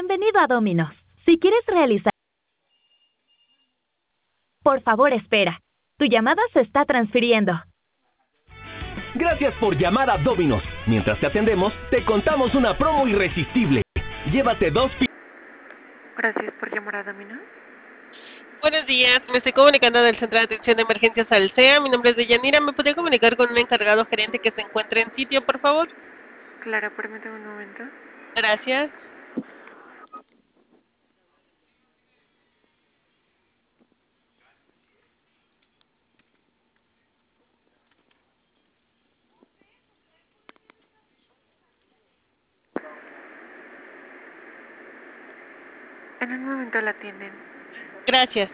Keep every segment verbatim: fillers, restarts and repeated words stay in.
Bienvenido a Domino's. Si quieres realizar... Por favor, espera. Tu llamada se está transfiriendo. Gracias por llamar a Domino's. Mientras te atendemos, te contamos una promo irresistible. Llévate dos pi... Gracias por llamar a Domino's. Buenos días, me estoy comunicando del Centro de Atención de Emergencias Alsea. Mi nombre es Deyanira. ¿Me podría comunicar con un encargado gerente que se encuentre en sitio, por favor? Claro, permítame un momento. Gracias. En un momento la atienden. Gracias.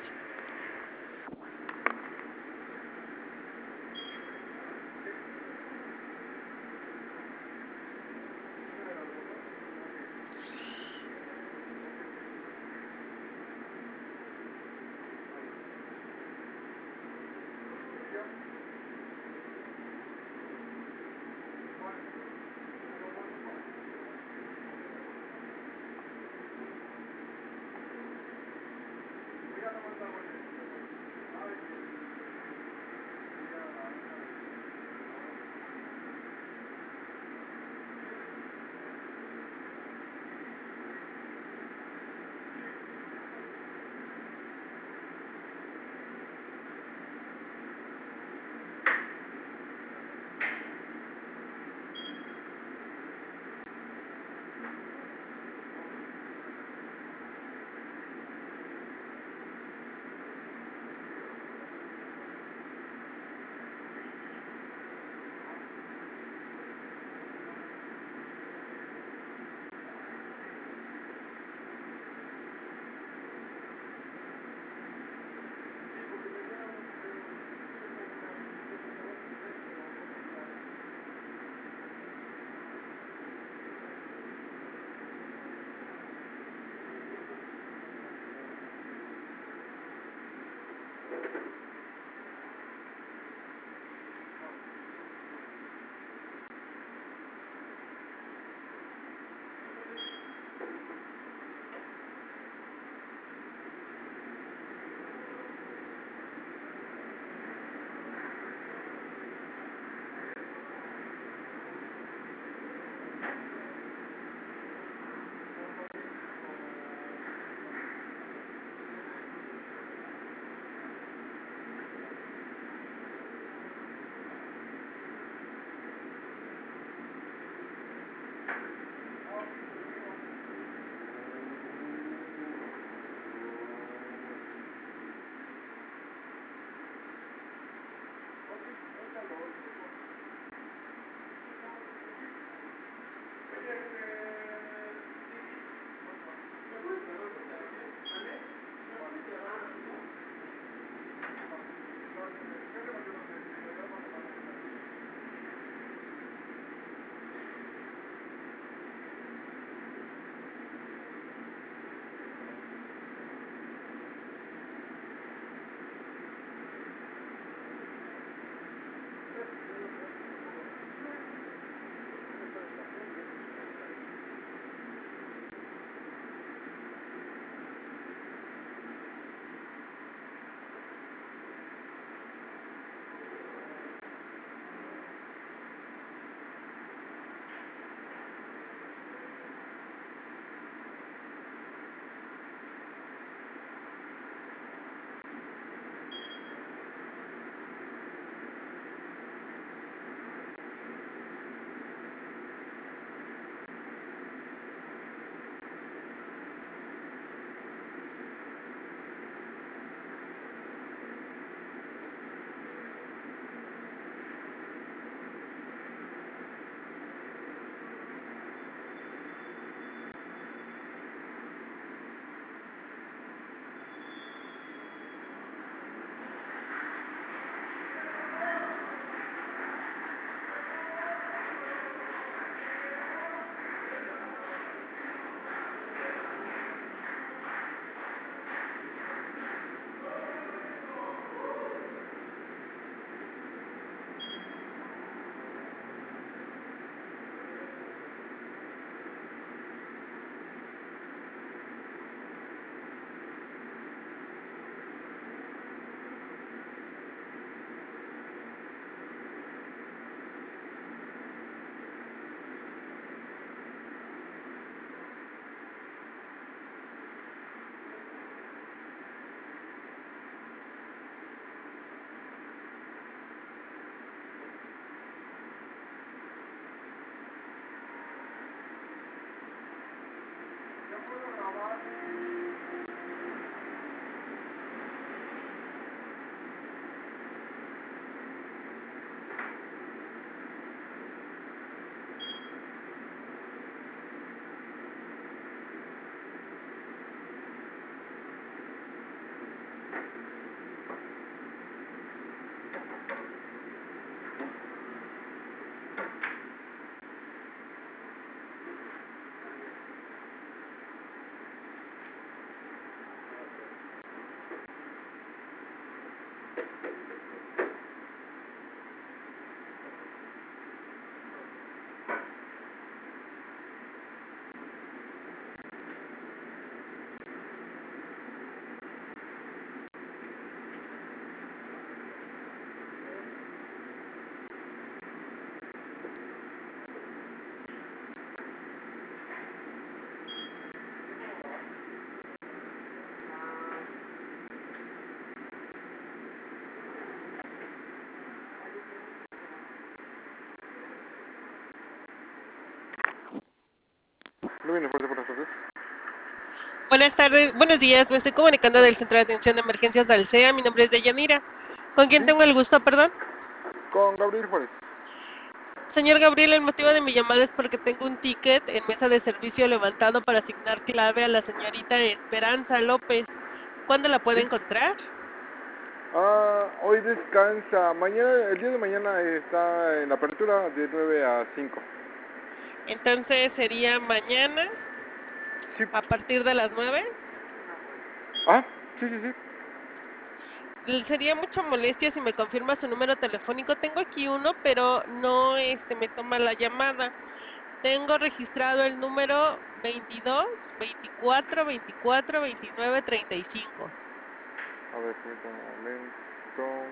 Domino Fuerte, buenas tardes. Buenas tardes, buenos días, me estoy comunicando del Centro de Atención de Emergencias de Alsea, mi nombre es Deyanira. ¿Con quién ¿Sí? tengo el gusto, perdón? Con Gabriel Juárez. Señor Gabriel, el motivo de mi llamada es porque tengo un ticket en mesa de servicio levantado para asignar clave a la señorita Esperanza López. ¿Cuándo la puede ¿Sí? encontrar? Ah, hoy descansa. Mañana, el día de mañana está en apertura de nueve a cinco. Entonces sería mañana Sí. a partir de las nueve. Ah, sí, sí, sí. Sería mucha molestia si me confirma su número telefónico. Tengo aquí uno, pero no este me toma la llamada. Tengo registrado el número veintidós, veinticuatro, veinticuatro, veintinueve, treinta y cinco. A ver, permítame un momento.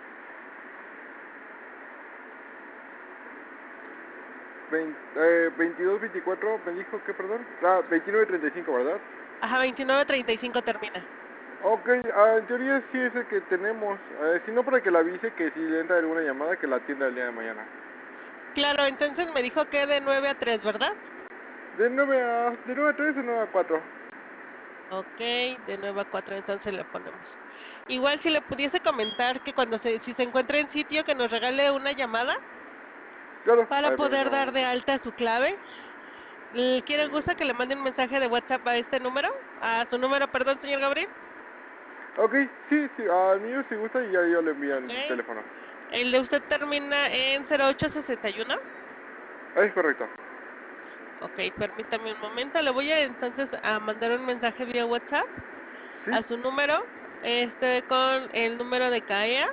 veinte, eh, veintidós, veinticuatro, me dijo que, perdón. Ah, veintinueve, treinta y cinco, ¿verdad? Ajá, veintinueve, treinta y cinco termina. Ok, ah, en teoría sí es el que tenemos. Eh, si no, para que le avise que si le entra alguna llamada, que la atienda el día de mañana. Claro, entonces me dijo que de nueve a tres, ¿verdad? De nueve a, de nueve a tres o nueve a cuatro. Ok, de nueve a cuatro entonces le ponemos. Igual si le pudiese comentar que cuando se, si se encuentra en sitio que nos regale una llamada Claro, a para ver, poder permítame un dar de momento. alta su clave. ¿Le ¿Quiere gusta que le mande un mensaje de WhatsApp a este número? A su número, perdón, señor Gabriel. Ok, sí, sí, al mío si gusta y ya yo le envío Ok. el teléfono. El de usted termina en cero ocho sesenta y uno. Ah, es correcto. Ok, permítame un momento. Le voy a entonces a mandar un mensaje vía WhatsApp ¿Sí? a su número, este con el número de C A E A,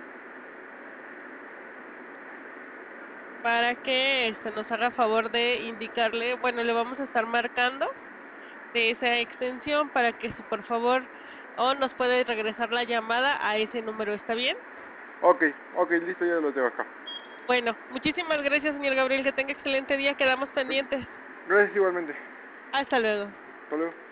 para que este nos haga favor de indicarle, bueno, le vamos a estar marcando de esa extensión para que si por favor o nos puede regresar la llamada a ese número, ¿está bien? Ok, ok, listo, ya lo tengo acá. Bueno, muchísimas gracias, señor Gabriel, que tenga excelente día, quedamos pendientes. Gracias igualmente. Hasta luego. Hasta luego.